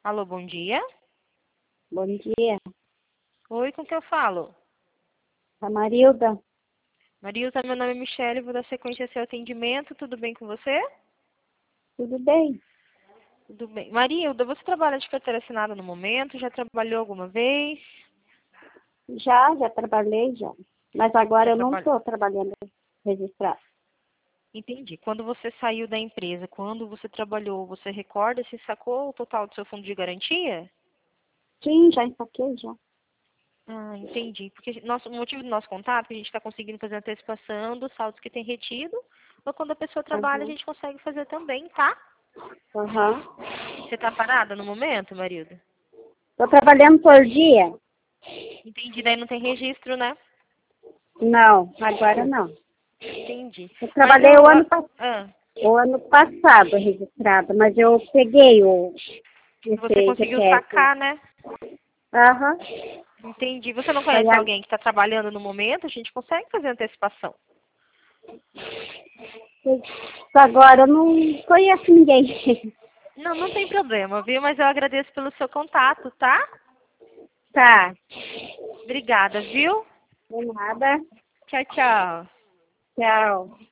Alô, bom dia. Bom dia, Oi, com quem eu falo? a Marilda. Marilza, meu nome é Michele, vou dar sequência ao seu atendimento. Tudo bem com você? Tudo bem? Tudo bem. Marilda, você trabalha de carteira assinada no momento? Já trabalhou alguma vez? Já trabalhei já. Mas agora Já eu não trabalhou? estou trabalhando registrado. Entendi. Quando você saiu da empresa, quando você trabalhou, você recorda se sacou o total do seu fundo de garantia? Sim, já saquei já. Ah, entendi. Porque o motivo do nosso contato é que a gente está conseguindo fazer a antecipação dos saldos que tem retido, ou quando a pessoa trabalha, a Aham. gente consegue fazer também, tá? Aham. Você está parada no momento, Marilda? Estou trabalhando por dia? Entendi. Daí não tem registro, né? Não, agora não. Entendi. Eu Mas trabalhei ah, o ano passado registrado, mas eu peguei você esse conseguiu GPS. sacar, né? Aham. Entendi. Você não Aí conhece alguém que está trabalhando no momento? A gente consegue fazer antecipação. agora eu não conheço ninguém. Não, não tem problema, viu? Mas eu agradeço pelo seu contato, tá? Tá. Obrigada, viu? De nada. Tchau, tchau. Tchau.